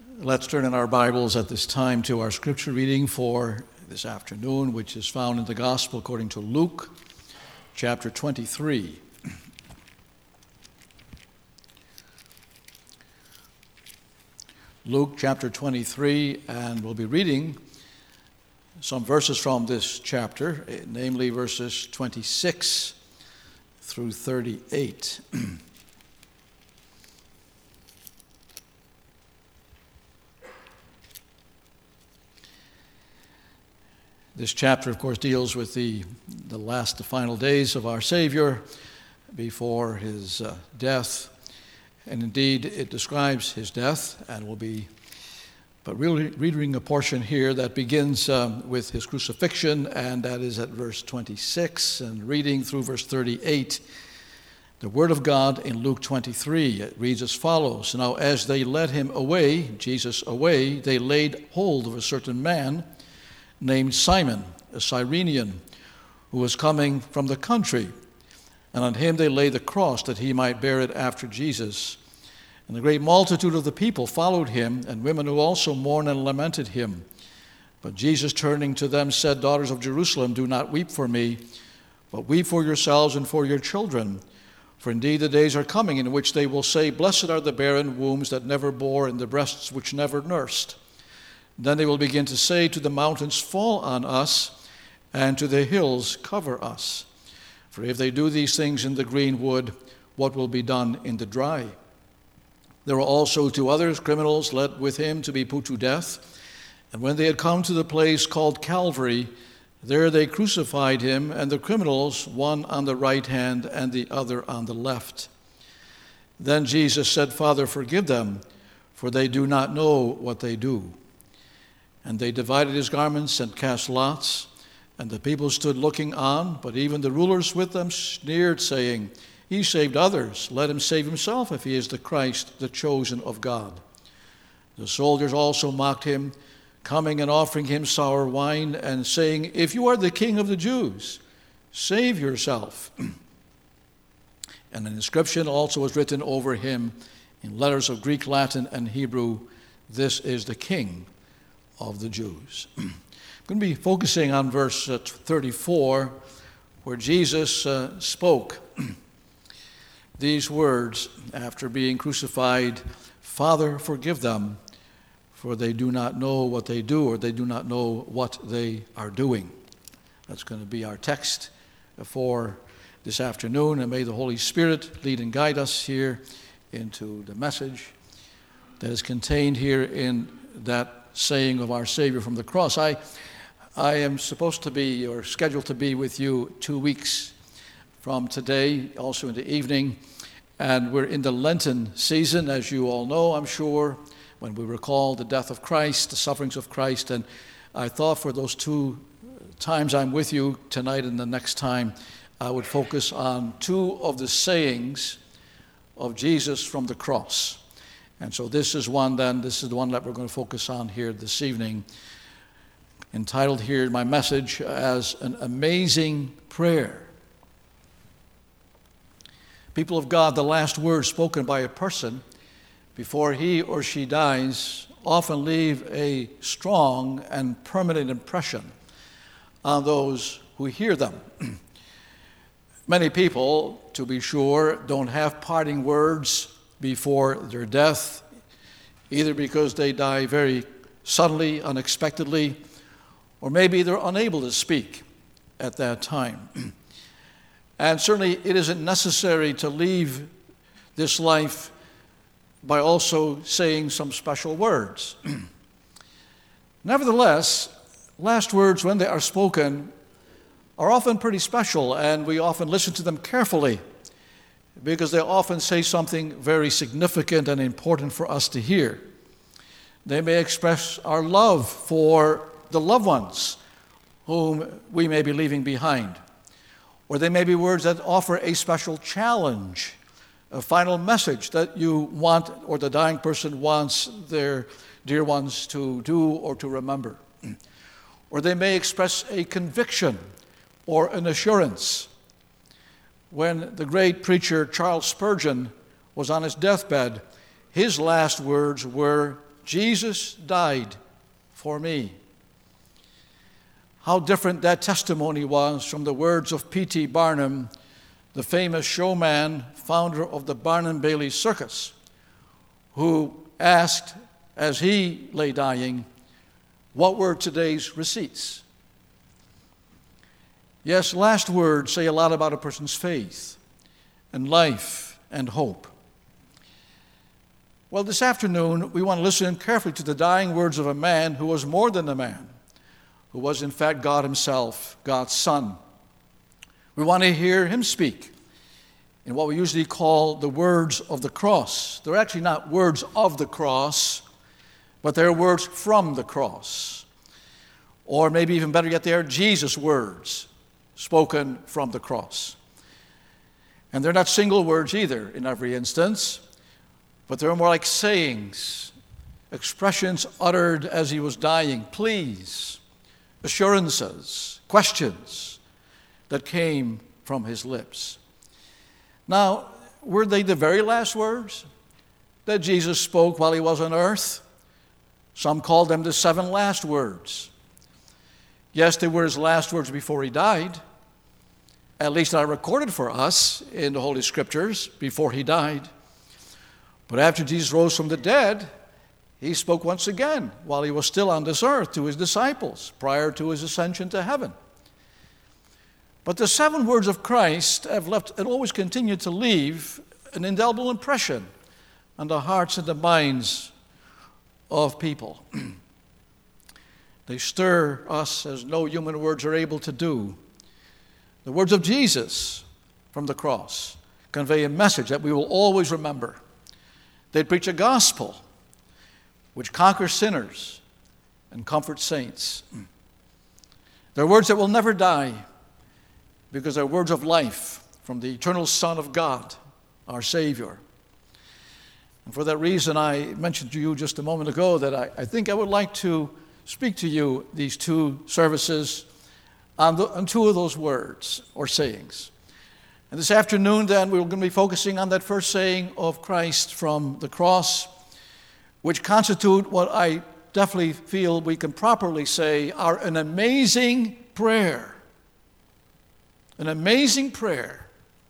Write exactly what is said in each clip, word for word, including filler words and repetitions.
Let's turn in our Bibles at this time to our scripture reading for this afternoon, which is found in the Gospel according to Luke, chapter twenty-three. Luke chapter twenty-three, and we'll be reading some verses from this chapter, namely verses twenty-six through thirty-eight. This chapter, of course, deals with the, the last, the final days of our Savior before his uh, death. And indeed, it describes his death, and will be, but really reading a portion here that begins um, with his crucifixion, and that is at verse twenty-six, and reading through verse thirty-eight. The word of God in Luke twenty-three, it reads as follows: Now as they led him away, Jesus away, they laid hold of a certain man named Simon, a Cyrenian, who was coming from the country. And on him they laid the cross, that he might bear it after Jesus. And the great multitude of the people followed him, and women who also mourned and lamented him. But Jesus, turning to them, said, Daughters of Jerusalem, do not weep for me, but weep for yourselves and for your children. For indeed the days are coming in which they will say, Blessed are the barren wombs that never bore, and the breasts which never nursed. Then they will begin to say to the mountains, Fall on us, and to the hills, cover us. For if they do these things in the green wood, what will be done in the dry? There were also two others, criminals, led with him to be put to death. And when they had come to the place called Calvary, there they crucified him, and the criminals, one on the right hand and the other on the left. Then Jesus said, Father, forgive them, for they do not know what they do. And they divided his garments and cast lots, and the people stood looking on, but even the rulers with them sneered, saying, He saved others, let him save himself if he is the Christ, the chosen of God. The soldiers also mocked him, coming and offering him sour wine, and saying, If you are the king of the Jews, save yourself. And an inscription also was written over him in letters of Greek, Latin, and Hebrew, This is the King of the Jews. I'm going to be focusing on verse uh, thirty-four, where Jesus uh, spoke these words after being crucified, Father, forgive them, for they do not know what they do, or they do not know what they are doing. That's going to be our text for this afternoon, and may the Holy Spirit lead and guide us here into the message that is contained here in that saying of our Savior from the cross. I I am supposed to be, or scheduled to be with you two weeks from today, also in the evening, and we're in the Lenten season, as you all know, I'm sure, when we recall the death of Christ, the sufferings of Christ, and I thought for those two times I'm with you tonight and the next time, I would focus on two of the sayings of Jesus from the cross. And so this is one then, this is the one that we're going to focus on here this evening, entitled here my message as An Amazing Prayer. People of God, the last words spoken by a person before he or she dies often leave a strong and permanent impression on those who hear them. Many people, to be sure, don't have parting words before their death, either because they die very suddenly, unexpectedly, or maybe they're unable to speak at that time. And certainly it isn't necessary to leave this life by also saying some special words. Nevertheless, last words, when they are spoken, are often pretty special, and we often listen to them carefully, because they often say something very significant and important for us to hear. They may express our love for the loved ones whom we may be leaving behind. Or they may be words that offer a special challenge, a final message that you want, or the dying person wants their dear ones to do or to remember. Or they may express a conviction or an assurance. When the great preacher Charles Spurgeon was on his deathbed, his last words were, Jesus died for me. How different that testimony was from the words of P T Barnum, the famous showman, founder of the Barnum Bailey Circus, who asked, as he lay dying, what were today's receipts? Yes, last words say a lot about a person's faith and life and hope. Well, this afternoon, we want to listen carefully to the dying words of a man who was more than a man, who was in fact God himself, God's Son. We want to hear him speak in what we usually call the words of the cross. They're actually not words of the cross, but they're words from the cross. Or maybe even better yet, they are Jesus' words spoken from the cross. And they're not single words either in every instance, but they're more like sayings, expressions uttered as he was dying, pleas, assurances, questions that came from his lips. Now, were they the very last words that Jesus spoke while he was on earth? Some called them the seven last words. Yes, they were his last words before he died. At least are recorded for us in the Holy Scriptures before he died. But after Jesus rose from the dead, he spoke once again while he was still on this earth to his disciples prior to his ascension to heaven. But the seven words of Christ have left and always continue to leave an indelible impression on the hearts and the minds of people. They stir us as no human words are able to do. The words of Jesus from the cross convey a message that we will always remember. They preach a gospel which conquers sinners and comforts saints. They're words that will never die because they're words of life from the eternal Son of God, our Savior. And for that reason, I mentioned to you just a moment ago that I, I think I would like to speak to you these two services on, the, on two of those words or sayings. And this afternoon, then, we're going to be focusing on that first saying of Christ from the cross, which constitute what I definitely feel we can properly say are an amazing prayer. An amazing prayer.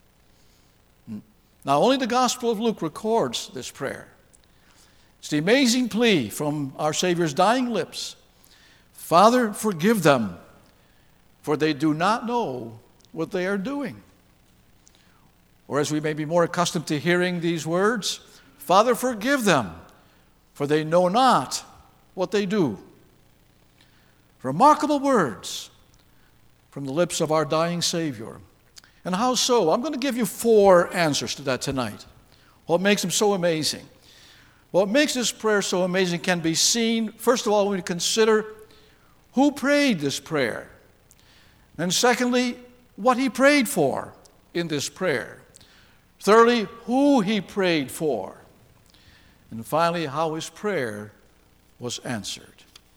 Now, only the Gospel of Luke records this prayer. It's the amazing plea from our Savior's dying lips. Father, forgive them, for they do not know what they are doing. Or as we may be more accustomed to hearing these words, Father, forgive them, for they know not what they do. Remarkable words from the lips of our dying Savior. And how so? I'm going to give you four answers to that tonight. What makes them so amazing? What makes this prayer so amazing can be seen, first of all, when we consider who prayed this prayer. And secondly, what he prayed for in this prayer. Thirdly, who he prayed for. And finally, how his prayer was answered.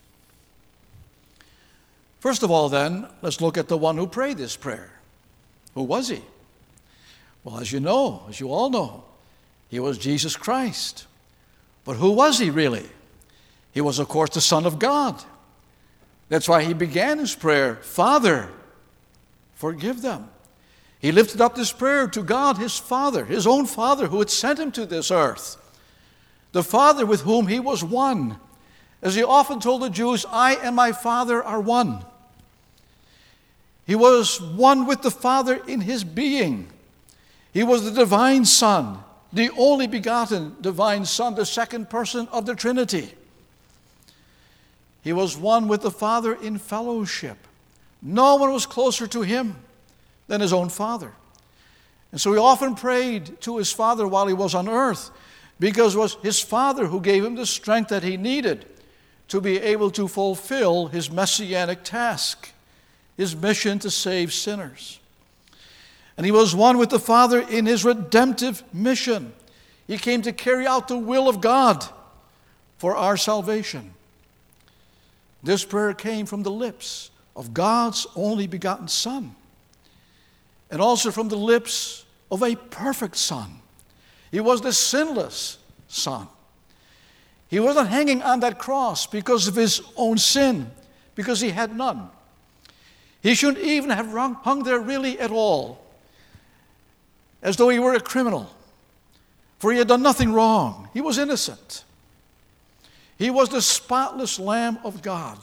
First of all, then, let's look at the one who prayed this prayer. Who was he? Well, as you know, as you all know, he was Jesus Christ. But who was he really? He was, of course, the Son of God. That's why he began his prayer, Father, forgive them. He lifted up this prayer to God, his Father, his own Father who had sent him to this earth. The Father with whom he was one. As he often told the Jews, I and my Father are one. He was one with the Father in his being. He was the divine Son, the only begotten divine Son, the second person of the Trinity. He was one with the Father in fellowship. No one was closer to him than his own Father. And so he often prayed to his Father while he was on earth, because it was his Father who gave him the strength that he needed to be able to fulfill his messianic task, his mission to save sinners. And he was one with the Father in his redemptive mission. He came to carry out the will of God for our salvation. This prayer came from the lips of God's only begotten Son, and also from the lips of a perfect Son. He was the sinless Son. He wasn't hanging on that cross because of his own sin, because he had none. He shouldn't even have hung there really at all, as though he were a criminal, for he had done nothing wrong. He was innocent. He was the spotless Lamb of God.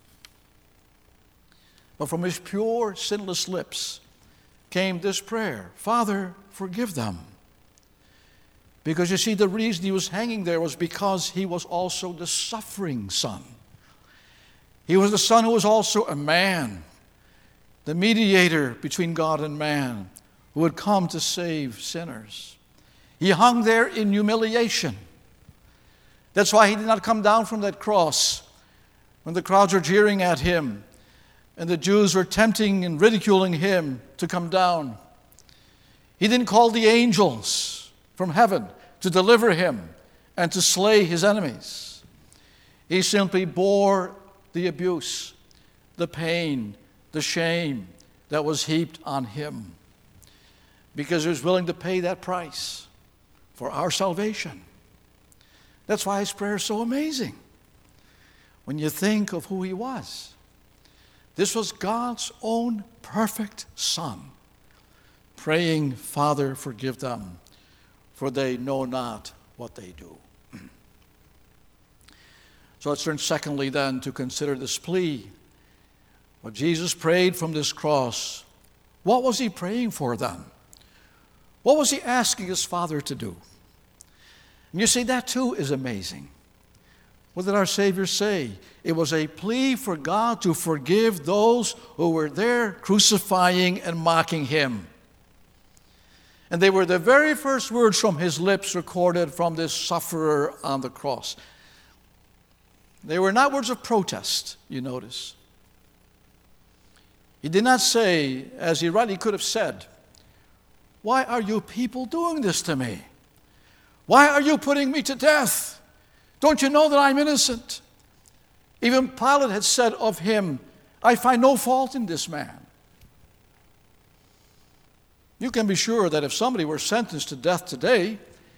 But from his pure, sinless lips came this prayer, Father, forgive them. Because you see, the reason he was hanging there was because he was also the suffering Son. He was the Son who was also a man, the mediator between God and man, who had come to save sinners. He hung there in humiliation. That's why he did not come down from that cross when the crowds were jeering at him and the Jews were tempting and ridiculing him to come down. He didn't call the angels from heaven to deliver him and to slay his enemies. He simply bore the abuse, the pain, the shame that was heaped on him, because he was willing to pay that price for our salvation. That's why his prayer is so amazing when you think of who he was. This was God's own perfect Son, praying, Father, forgive them, for they know not what they do. So let's turn secondly then to consider this plea. What Jesus prayed from this cross, what was he praying for then? What was he asking his Father to do? And you see, that too is amazing. What did our Savior say? It was a plea for God to forgive those who were there crucifying and mocking him. And they were the very first words from his lips recorded from this sufferer on the cross. They were not words of protest, you notice. He did not say, as he rightly could have said, why are you people doing this to me? Why are you putting me to death? Don't you know that I'm innocent? Even Pilate had said of him, I find no fault in this man. You can be sure that if somebody were sentenced to death today,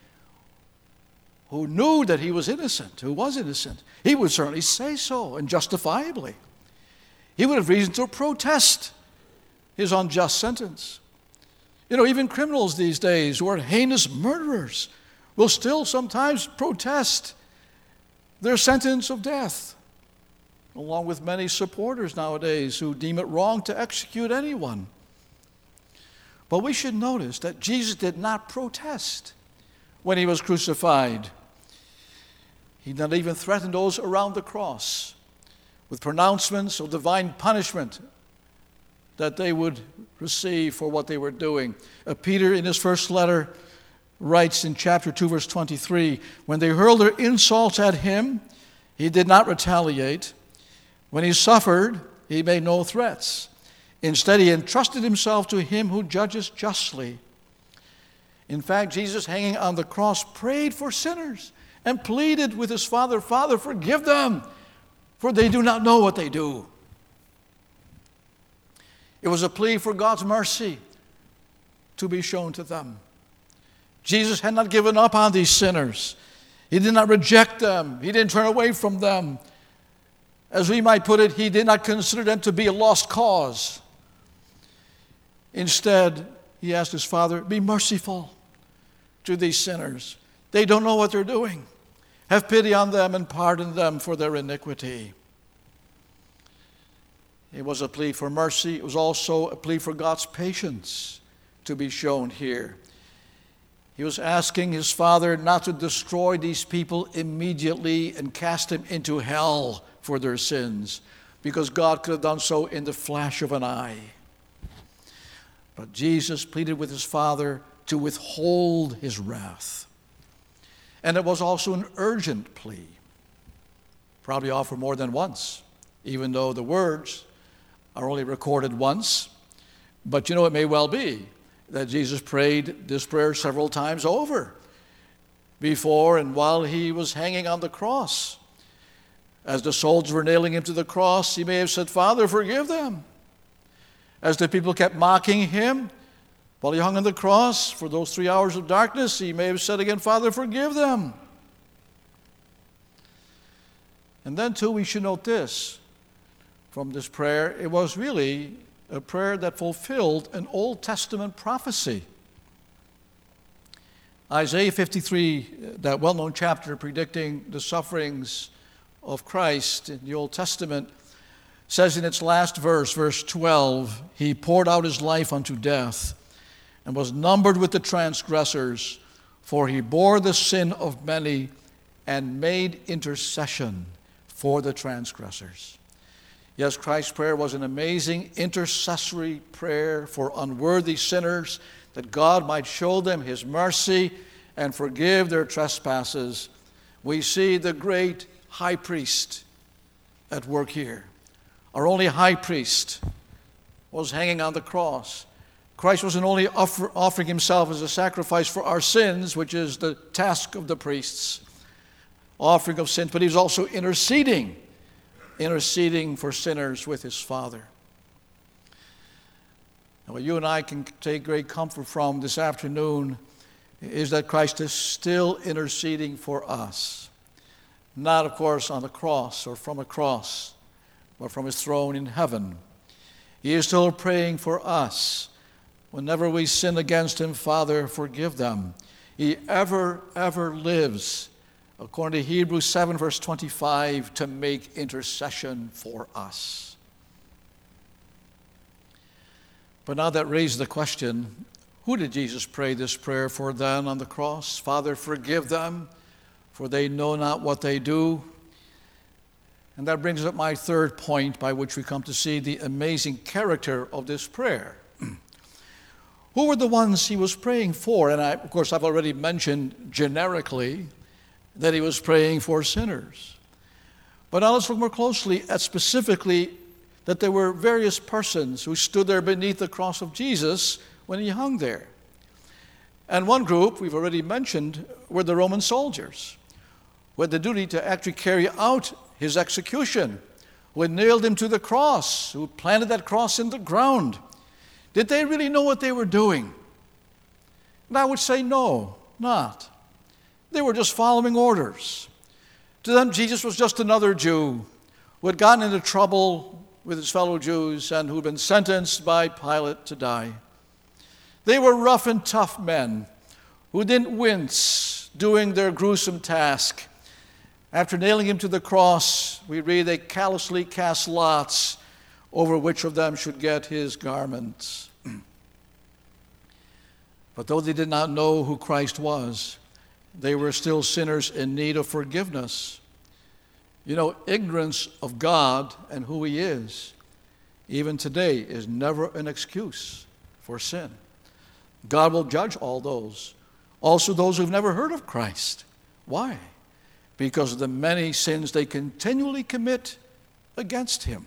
who knew that he was innocent, who was innocent, he would certainly say so, and justifiably. He would have reason to protest his unjust sentence. You know, even criminals these days who are heinous murderers will still sometimes protest their sentence of death, along with many supporters nowadays who deem it wrong to execute anyone. But we should notice that Jesus did not protest when he was crucified. He did not even threaten those around the cross with pronouncements of divine punishment that they would receive for what they were doing. Uh, Peter, in his first letter, writes in chapter two, verse twenty-three, when they hurled their insults at him, he did not retaliate. When he suffered, he made no threats. Instead, he entrusted himself to him who judges justly. In fact, Jesus, hanging on the cross, prayed for sinners and pleaded with his Father, Father, forgive them, for they do not know what they do. It was a plea for God's mercy to be shown to them. Jesus had not given up on these sinners. He did not reject them. He didn't turn away from them. As we might put it, he did not consider them to be a lost cause. Instead, he asked his Father, be merciful to these sinners. They don't know what they're doing. Have pity on them and pardon them for their iniquity. It was a plea for mercy. It was also a plea for God's patience to be shown here. He was asking his Father not to destroy these people immediately and cast them into hell for their sins, because God could have done so in the flash of an eye. But Jesus pleaded with his Father to withhold his wrath. And it was also an urgent plea, probably offered more than once, even though the words are only recorded once. But you know, it may well be that Jesus prayed this prayer several times over before and while he was hanging on the cross. As the soldiers were nailing him to the cross, he may have said, Father, forgive them. As the people kept mocking him while he hung on the cross for those three hours of darkness, he may have said again, Father, forgive them. And then, too, we should note this from this prayer. It was really a prayer that fulfilled an Old Testament prophecy. Isaiah fifty-three, that well-known chapter predicting the sufferings of Christ in the Old Testament, says in its last verse, verse twelve, he poured out his life unto death and was numbered with the transgressors, for he bore the sin of many and made intercession for the transgressors. Yes, Christ's prayer was an amazing intercessory prayer for unworthy sinners, that God might show them his mercy and forgive their trespasses. We see the great high priest at work here. Our only high priest was hanging on the cross. Christ wasn't only offer, offering himself as a sacrifice for our sins, which is the task of the priests, offering of sins, but he was also interceding, interceding for sinners with his Father. And what you and I can take great comfort from this afternoon is that Christ is still interceding for us. Not, of course, on the cross or from a cross, but from his throne in heaven. He is still praying for us. Whenever we sin against him, Father, forgive them. He ever, ever lives, according to Hebrews seven, verse twenty-five, to make intercession for us. But now that raises the question, who did Jesus pray this prayer for then on the cross? Father, forgive them, for they know not what they do. And that brings up my third point, by which we come to see the amazing character of this prayer. Who were the ones he was praying for? And I, of course, I've already mentioned generically that he was praying for sinners. But now let's look more closely at specifically that there were various persons who stood there beneath the cross of Jesus when he hung there. And one group, we've already mentioned, were the Roman soldiers, who had the duty to actually carry out his execution, who had nailed him to the cross, who planted that cross in the ground. Did they really know what they were doing? And I would say no, not. They were just following orders. To them, Jesus was just another Jew who had gotten into trouble with his fellow Jews and who had been sentenced by Pilate to die. They were rough and tough men who didn't wince doing their gruesome task. After nailing him to the cross, we read they callously cast lots over which of them should get his garments. But though they did not know who Christ was, they were still sinners in need of forgiveness. You know, ignorance of God and who he is, even today, is never an excuse for sin. God will judge all those, also those who've never heard of Christ. Why? Because of the many sins they continually commit against him.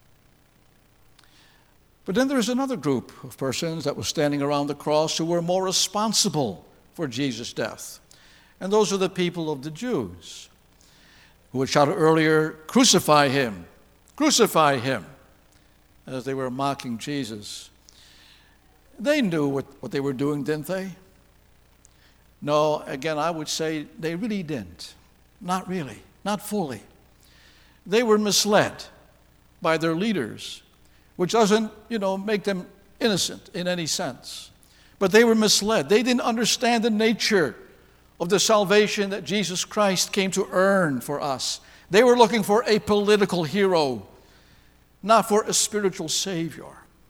But then there's another group of persons that was standing around the cross who were more responsible for Jesus' death. And those are the people of the Jews, who had shouted earlier, "Crucify him, crucify him," as they were mocking Jesus. They knew what, what they were doing, didn't they? No, again, I would say they really didn't. Not really, not fully. They were misled by their leaders, which doesn't, you know, make them innocent in any sense. But they were misled. They didn't understand the nature of the salvation that Jesus Christ came to earn for us. They were looking for a political hero, not for a spiritual Savior.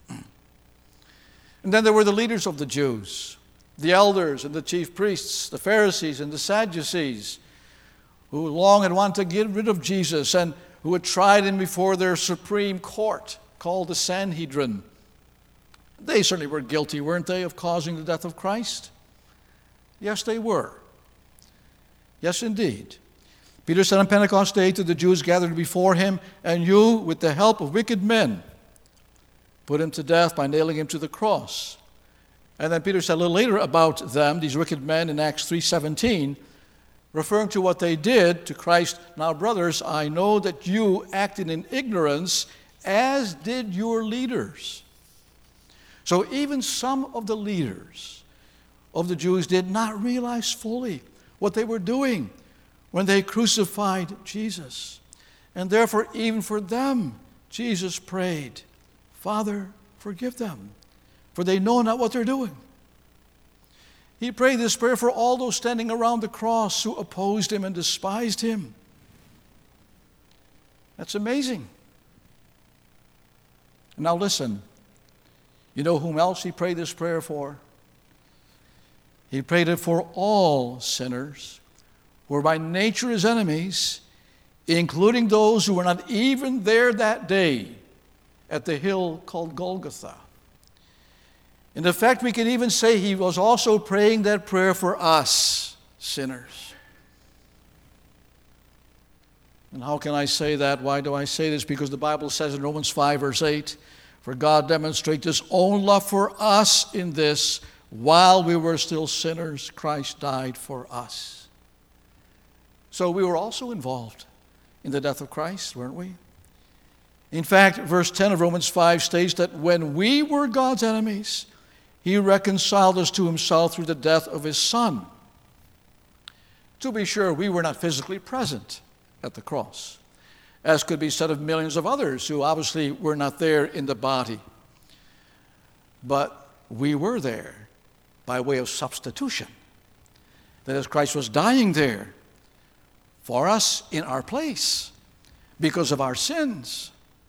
And then there were the leaders of the Jews, the elders and the chief priests, the Pharisees and the Sadducees, who long had wanted to get rid of Jesus and who had tried him before their supreme court called the Sanhedrin. They certainly were guilty, weren't they, of causing the death of Christ? Yes, they were. Yes, indeed. Peter said on Pentecost Day to the Jews gathered before him, "And you, with the help of wicked men, put him to death by nailing him to the cross." And then Peter said a little later about them, these wicked men, in Acts three seventeen, referring to what they did to Christ, "Now, brothers, I know that you acted in ignorance, as did your leaders." So even some of the leaders of the Jews did not realize fully what they were doing when they crucified Jesus. And therefore, even for them, Jesus prayed, Father, forgive them, for they know not what they're doing. He prayed this prayer for all those standing around the cross who opposed him and despised him. That's amazing. Now listen, you know whom else he prayed this prayer for? He prayed it for all sinners who were by nature his enemies, including those who were not even there that day at the hill called Golgotha. In effect, we can even say he was also praying that prayer for us, sinners. And how can I say that? Why do I say this? Because the Bible says in Romans five, verse eight, for God demonstrates his own love for us in this, while we were still sinners, Christ died for us. So we were also involved in the death of Christ, weren't we? In fact, verse ten of Romans five states that when we were God's enemies, he reconciled us to himself through the death of his Son. To be sure, we were not physically present at the cross, as could be said of millions of others who obviously were not there in the body. But we were there by way of substitution. That is, Christ was dying there for us in our place because of our sins.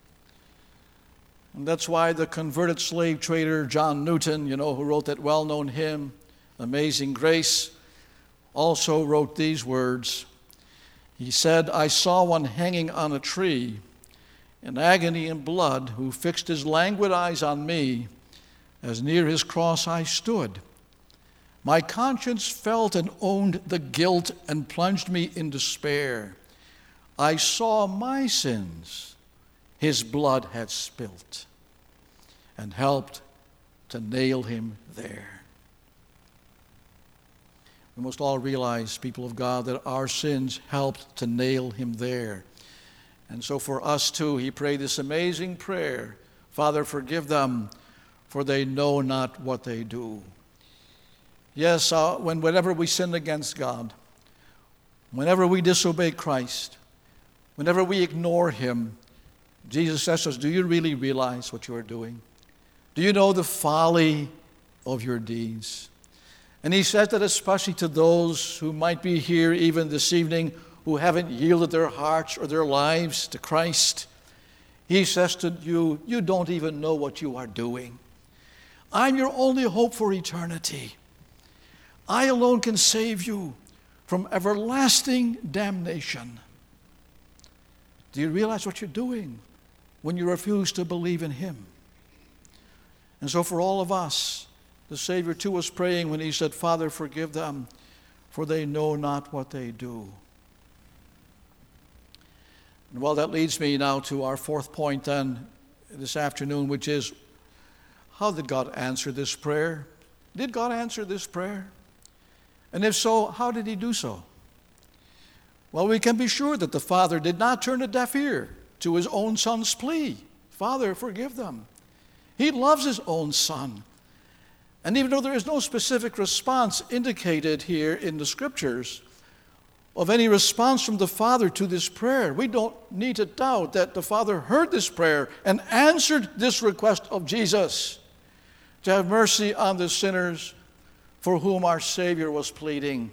And that's why the converted slave trader John Newton, you know, who wrote that well-known hymn, Amazing Grace, also wrote these words. He said, I saw one hanging on a tree, in agony and blood, who fixed his languid eyes on me, as near his cross I stood. My conscience felt and owned the guilt and plunged me in despair. I saw my sins his blood had spilt, and helped to nail him there. We must all realize, people of God, that our sins helped to nail him there. And so for us too, he prayed this amazing prayer, Father, forgive them, for they know not what they do. Yes, uh, when, whenever we sin against God, whenever we disobey Christ, whenever we ignore him, Jesus says to us, do you really realize what you are doing? Do you know the folly of your deeds? And he says that especially to those who might be here even this evening who haven't yielded their hearts or their lives to Christ. He says to you, you don't even know what you are doing. I'm your only hope for eternity. I alone can save you from everlasting damnation. Do you realize what you're doing when you refuse to believe in him? And so for all of us, the Savior too was praying when he said, Father, forgive them, for they know not what they do. And well, that leads me now to our fourth point then this afternoon, which is, how did God answer this prayer? Did God answer this prayer? And if so, how did he do so? Well, we can be sure that the Father did not turn a deaf ear to his own Son's plea. Father, forgive them. He loves his own Son. And even though there is no specific response indicated here in the Scriptures of any response from the Father to this prayer, we don't need to doubt that the Father heard this prayer and answered this request of Jesus to have mercy on the sinners for whom our Savior was pleading.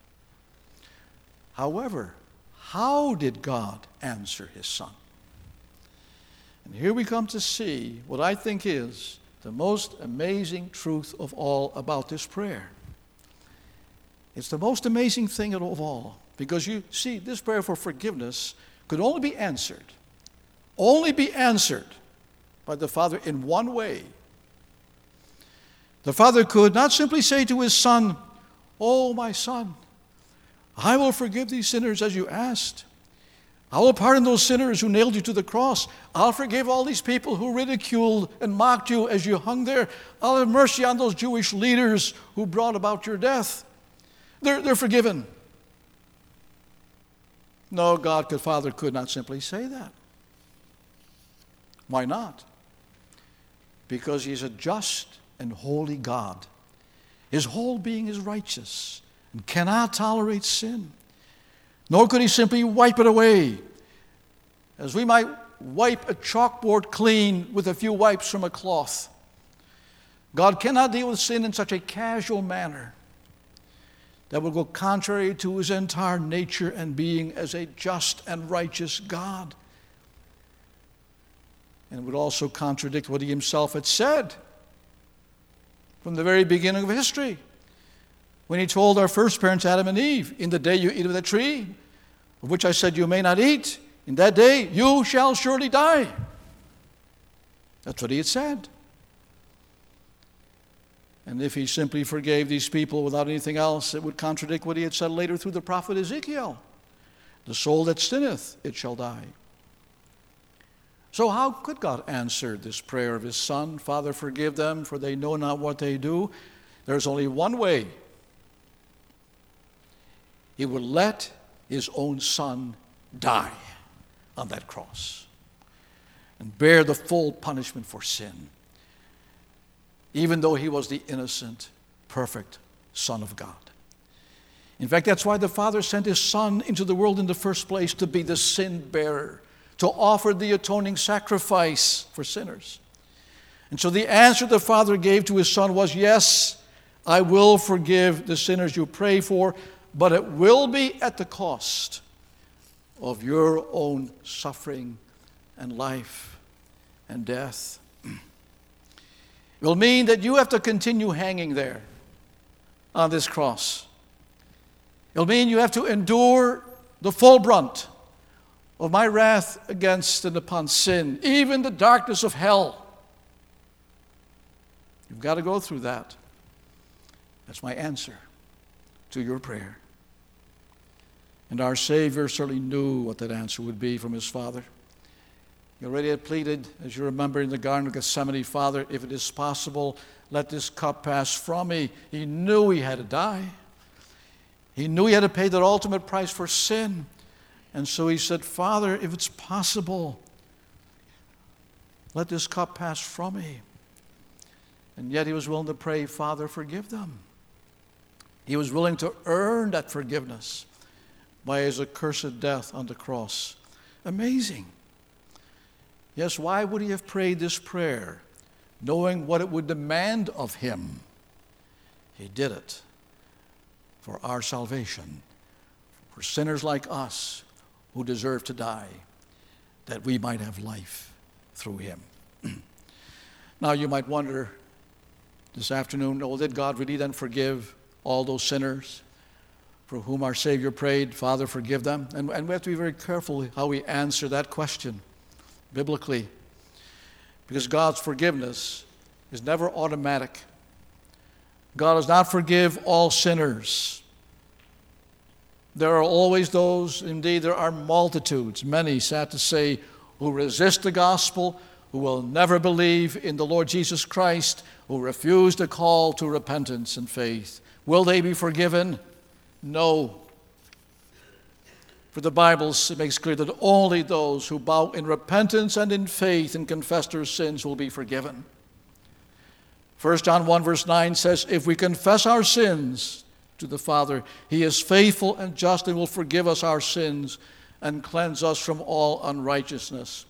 However, how did God answer his Son? And here we come to see what I think is the most amazing truth of all about this prayer. It's the most amazing thing of all, because you see, this prayer for forgiveness could only be answered, only be answered by the Father in one way. The Father could not simply say to his Son, oh, my Son, I will forgive these sinners as you asked. I will pardon those sinners who nailed you to the cross. I'll forgive all these people who ridiculed and mocked you as you hung there. I'll have mercy on those Jewish leaders who brought about your death. They're, they're forgiven. No, God, the Father, could not simply say that. Why not? Because he's a just and holy God. His whole being is righteous and cannot tolerate sin. Nor could he simply wipe it away as we might wipe a chalkboard clean with a few wipes from a cloth. God cannot deal with sin in such a casual manner that will go contrary to his entire nature and being as a just and righteous God. And it would also contradict what he himself had said from the very beginning of history, when he told our first parents, Adam and Eve, in the day you eat of the tree, of which I said you may not eat, in that day you shall surely die. That's what he had said. And if he simply forgave these people without anything else, it would contradict what he had said later through the prophet Ezekiel. The soul that sinneth, it shall die. So how could God answer this prayer of his Son? Father, forgive them, for they know not what they do. There's only one way. He would let his own Son die on that cross and bear the full punishment for sin, even though he was the innocent, perfect Son of God. In fact, that's why the Father sent his Son into the world in the first place, to be the sin bearer, to offer the atoning sacrifice for sinners. And so the answer the Father gave to his Son was, yes, I will forgive the sinners you pray for, but it will be at the cost of your own suffering and life and death. It will mean that you have to continue hanging there on this cross. It will mean you have to endure the full brunt of my wrath against and upon sin, even the darkness of hell. You've got to go through that. That's my answer to your prayer. And our Savior certainly knew what that answer would be from his Father. He already had pleaded, as you remember, in the Garden of Gethsemane, Father, if it is possible, let this cup pass from me. He knew he had to die. He knew he had to pay that ultimate price for sin. And so he said, Father, if it's possible, let this cup pass from me. And yet he was willing to pray, Father, forgive them. He was willing to earn that forgiveness by his accursed death on the cross. Amazing. Yes, why would he have prayed this prayer, knowing what it would demand of him? He did it for our salvation, for sinners like us who deserve to die, that we might have life through him. Now you might wonder this afternoon, oh, did God really then forgive all those sinners for whom our Savior prayed, Father, forgive them? And, and we have to be very careful how we answer that question biblically, because God's forgiveness is never automatic. God does not forgive all sinners. There are always those, indeed there are multitudes, many, sad to say, who resist the gospel, who will never believe in the Lord Jesus Christ, who refuse the call to repentance and faith. Will they be forgiven? No. For the Bible makes clear that only those who bow in repentance and in faith and confess their sins will be forgiven. First John one verse nine says, if we confess our sins to the Father, he is faithful and just and will forgive us our sins and cleanse us from all unrighteousness.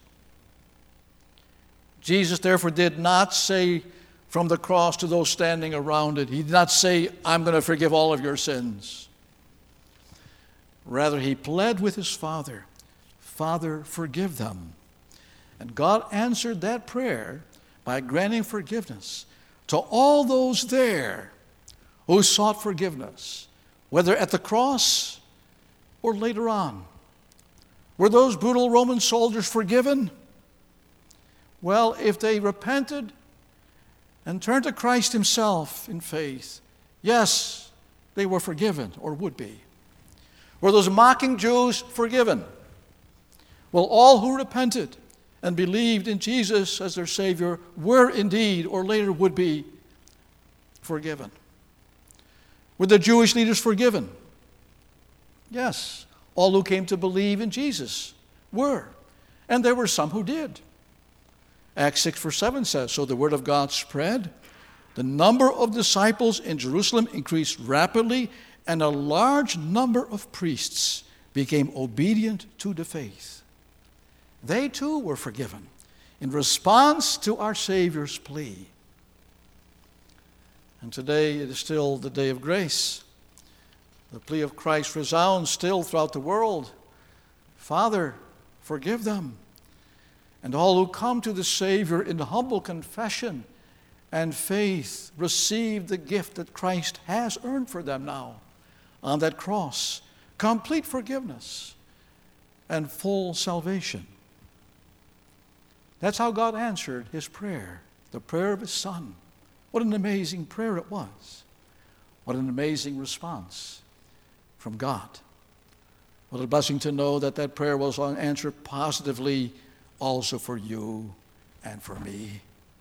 Jesus therefore did not say from the cross to those standing around it, he did not say, I'm going to forgive all of your sins. Rather, he pled with his Father, Father, forgive them. And God answered that prayer by granting forgiveness to all those there who sought forgiveness, whether at the cross or later on. Were those brutal Roman soldiers forgiven? Well, if they repented and turned to Christ himself in faith, yes, they were forgiven, or would be. Were those mocking Jews forgiven? Well, all who repented and believed in Jesus as their Savior were indeed, or later would be, forgiven. Were the Jewish leaders forgiven? Yes, all who came to believe in Jesus were. And there were some who did. Acts six verse seven says, so the word of God spread. The number of disciples in Jerusalem increased rapidly, and a large number of priests became obedient to the faith. They too were forgiven in response to our Savior's plea. And today it is still the day of grace. The plea of Christ resounds still throughout the world. Father, forgive them. And all who come to the Savior in humble confession and faith receive the gift that Christ has earned for them now on that cross. Complete forgiveness and full salvation. That's how God answered his prayer, the prayer of his Son. What an amazing prayer it was. What an amazing response from God. What a blessing to know that that prayer was answered positively also for you and for me.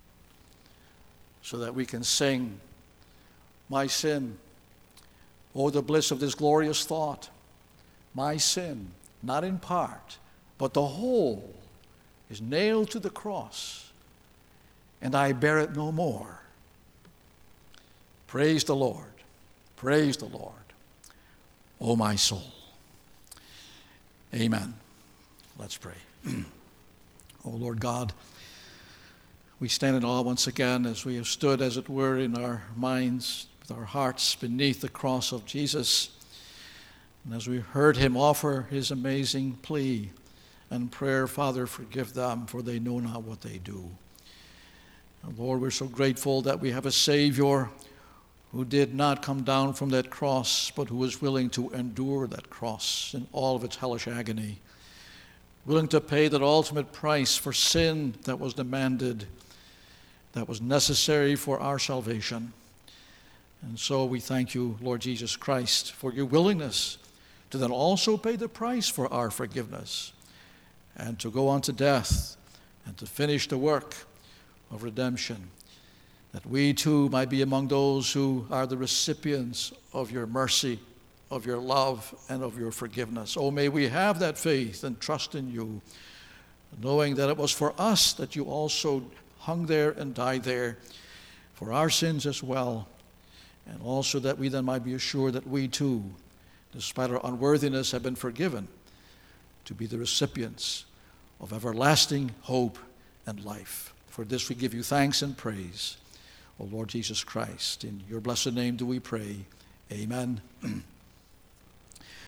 So that we can sing, my sin, oh, the bliss of this glorious thought. My sin, not in part, but the whole, is nailed to the cross, and I bear it no more. Praise the Lord. Praise the Lord. O my soul. Amen. Let's pray. O Lord God, we stand in awe once again as we have stood, as it were, in our minds, with our hearts beneath the cross of Jesus. And as we heard him offer his amazing plea and prayer, Father, forgive them, for they know not what they do. And Lord, we're so grateful that we have a Savior who did not come down from that cross, but who was willing to endure that cross in all of its hellish agony, willing to pay that ultimate price for sin that was demanded, that was necessary for our salvation. And so we thank you, Lord Jesus Christ, for your willingness to then also pay the price for our forgiveness and to go on to death and to finish the work of redemption, that we too might be among those who are the recipients of your mercy, of your love, and of your forgiveness. Oh, may we have that faith and trust in you, knowing that it was for us that you also hung there and died there, for our sins as well, and also that we then might be assured that we too, despite our unworthiness, have been forgiven, to be the recipients of everlasting hope and life. For this we give you thanks and praise, O Lord Jesus Christ. In your blessed name do we pray. Amen.